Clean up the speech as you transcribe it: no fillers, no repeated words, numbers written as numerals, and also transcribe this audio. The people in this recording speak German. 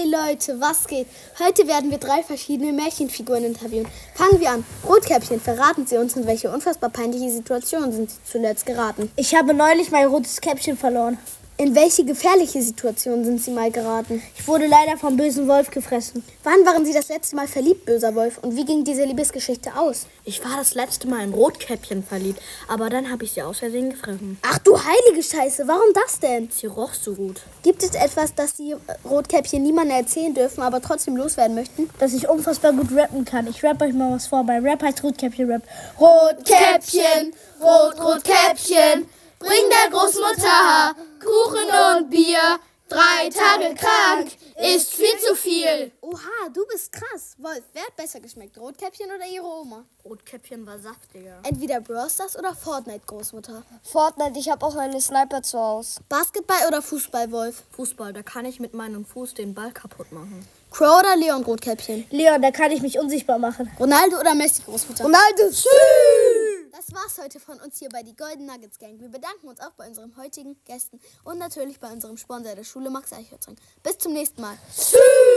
Leute, was geht? Heute werden wir 3 verschiedene Märchenfiguren interviewen. Fangen wir an. Rotkäppchen, verraten Sie uns, in welche unfassbar peinliche Situation sind Sie zuletzt geraten? Ich habe neulich mein rotes Käppchen verloren. In welche gefährliche Situation sind Sie mal geraten? Ich wurde leider vom bösen Wolf gefressen. Wann waren Sie das letzte Mal verliebt, böser Wolf? Und wie ging diese Liebesgeschichte aus? Ich war das letzte Mal in Rotkäppchen verliebt, aber dann habe ich sie aus Versehen gefressen. Ach du heilige Scheiße, warum das denn? Sie roch so gut. Gibt es etwas, das Sie Rotkäppchen niemandem erzählen dürfen, aber trotzdem loswerden möchten? Dass ich unfassbar gut rappen kann. Ich rappe euch mal was vor. Bei Rap heißt Rotkäppchen-Rap. Rotkäppchen, Rotkäppchen, bring der Großmutter Kuchen und Bier. 3 Tage krank ist viel zu viel. Oha, du bist krass. Wolf, wer hat besser geschmeckt, Rotkäppchen oder ihre Oma? Rotkäppchen war saftiger. Entweder Brawl Stars oder Fortnite, Großmutter. Fortnite, ich habe auch eine Sniper zu Hause. Basketball oder Fußball, Wolf? Fußball, da kann ich mit meinem Fuß den Ball kaputt machen. Crow oder Leon, Rotkäppchen? Leon, da kann ich mich unsichtbar machen. Ronaldo oder Messi, Großmutter? Ronaldo, Das war's heute von uns hier bei die Golden Nuggets Gang. Wir bedanken uns auch bei unseren heutigen Gästen und natürlich bei unserem Sponsor der Schule Max Eichholz. Bis zum nächsten Mal. Tschüss.